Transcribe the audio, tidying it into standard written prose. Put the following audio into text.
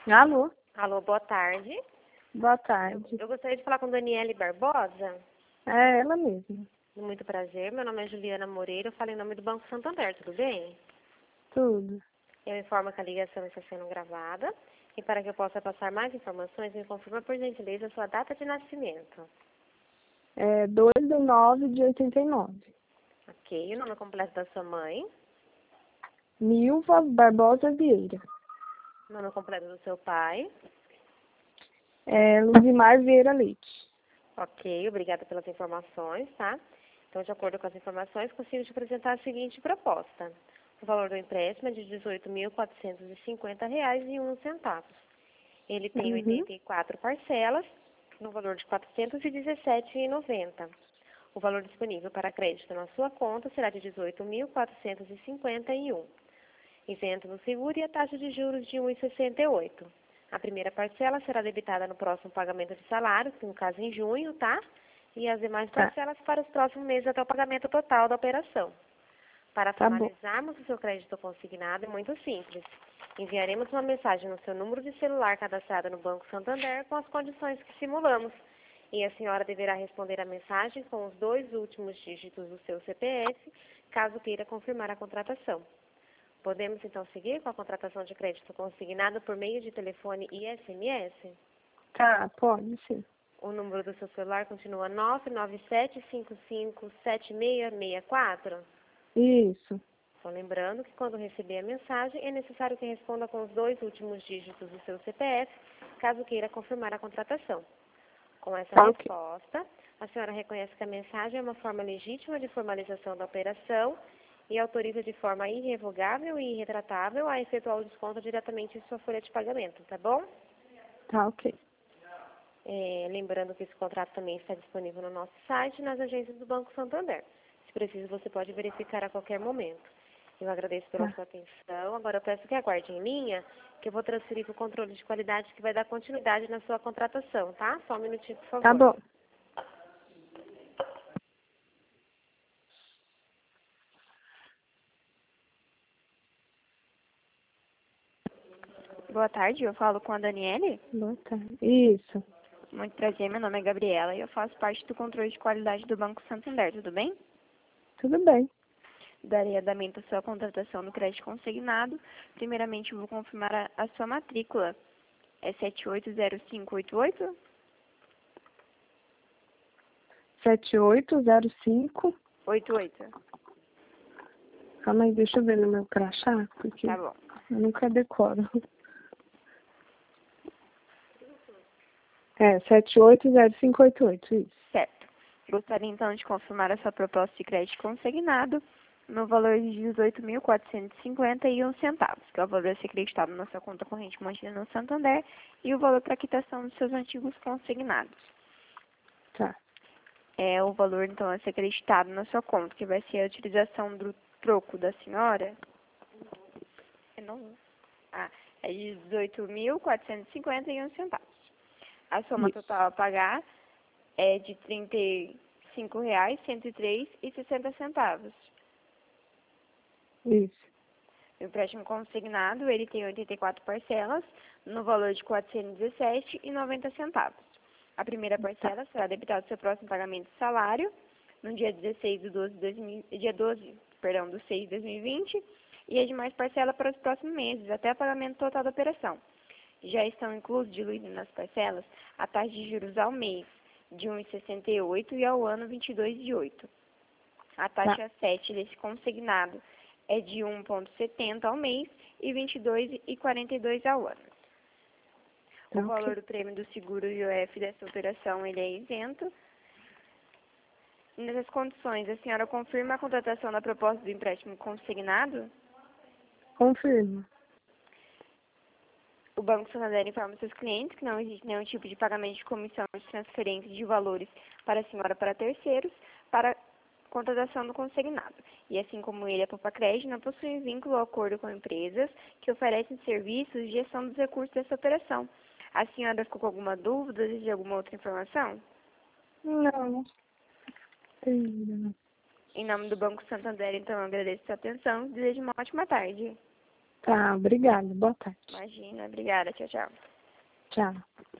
Alô? Alô, boa tarde. Boa tarde. Eu gostaria de falar com Daniele Barbosa. É ela mesma. Muito prazer, meu nome é Juliana Moreira, eu falo em nome do Banco Santander, tudo bem? Tudo. Eu informo que a ligação está sendo gravada e para que eu possa passar mais informações, me confirma por gentileza a sua data de nascimento. É 2/9/89. Ok, o nome completo da sua mãe, Nilva Barbosa Vieira. o nome completo do seu pai. É Luzimar Vieira Leite. Ok, obrigada pelas informações, tá? Então, de acordo com as informações, consigo te apresentar a seguinte proposta. O valor do empréstimo é de R$ 18.450,01. Ele tem Uhum. 84 parcelas, no valor de R$ 417,90. O valor disponível para crédito na sua conta será de R$ 18.451. Isento no seguro e a taxa de juros de 1,68. A primeira parcela será debitada no próximo pagamento de salário, no caso em junho, tá? E as demais Tá. parcelas para os próximos meses até o pagamento total da operação. Para Tá bom. formalizarmos o seu crédito consignado é muito simples. Enviaremos uma mensagem no seu número de celular cadastrado no Banco Santander com as condições que simulamos. E a senhora deverá responder a mensagem com os 2 últimos dígitos do seu CPF, caso queira confirmar a contratação. Podemos então seguir com a contratação de crédito consignado por meio de telefone e SMS? Tá, pode sim. O número do seu celular continua 997557664. Isso. Só lembrando que quando receber a mensagem, é necessário que responda com os 2 últimos dígitos do seu CPF, caso queira confirmar a contratação. Com essa Tá ok. resposta, a senhora reconhece que a mensagem é uma forma legítima de formalização da operação e autoriza de forma irrevogável e irretratável a efetuar o desconto diretamente em sua folha de pagamento, tá bom? Tá ok. Lembrando que esse contrato também está disponível no nosso site e nas agências do Banco Santander. Se preciso, você pode verificar a qualquer momento. Eu agradeço pela Tá. sua atenção. Agora eu peço que aguarde em linha, que eu vou transferir para o controle de qualidade que vai dar continuidade na sua contratação, tá? Só um minutinho, por Tá favor. bom. Boa tarde, eu falo com a Daniele. Boa tarde. Isso. Muito prazer, meu nome é Gabriela e eu faço parte do controle de qualidade do Banco Santander, tudo bem? Tudo bem. Darei andamento à sua contratação do crédito consignado. Primeiramente, eu vou confirmar a sua matrícula. É 780588? 7805. 88. Calma aí, deixa eu ver no meu crachá, porque Tá bom. eu nunca decoro. É, 780588, isso. Certo. Gostaria então de confirmar a sua proposta de crédito consignado no valor de R$ 18.450,01, que é o valor a ser acreditado na sua conta corrente mantida no Santander e o valor para quitação dos seus antigos consignados. Tá. É o valor, então, a ser acreditado na sua conta, que vai ser a utilização do troco da senhora. É não. Ah, é de R$ 18.450,01. A soma Isso. total a pagar é de R$ 35.103,60. Isso. O empréstimo consignado, ele tem 84 parcelas, no valor de R$ 417,90. A primeira Tá. parcela será debitada do seu próximo pagamento de salário, no dia 16 do 12 de 6 de 2020, e as demais parcelas para os próximos meses, até o pagamento total da operação. Já estão inclusos, diluídos nas parcelas, a taxa de juros ao mês de 1,68 e ao ano 22,8. A Tá. taxa 7 desse consignado é de 1,70 ao mês e 22,42 ao ano. Tá O valor ok. do prêmio do seguro IOF dessa operação ele é isento. Nessas condições, a senhora confirma a contratação da proposta do empréstimo consignado? Confirma. O Banco Santander informa seus clientes que não existe nenhum tipo de pagamento de comissão de transferência de valores para a senhora para terceiros para contratação do consignado. E assim como ele, a Popacred não possui vínculo ou acordo com empresas que oferecem serviços de gestão dos recursos dessa operação. A senhora ficou com alguma dúvida de alguma outra informação? Não. Ainda não. Em nome do Banco Santander, então, eu agradeço a sua atenção e desejo uma ótima tarde. Tá, obrigada. Boa tarde. Imagina, obrigada, tchau, tchau. Tchau.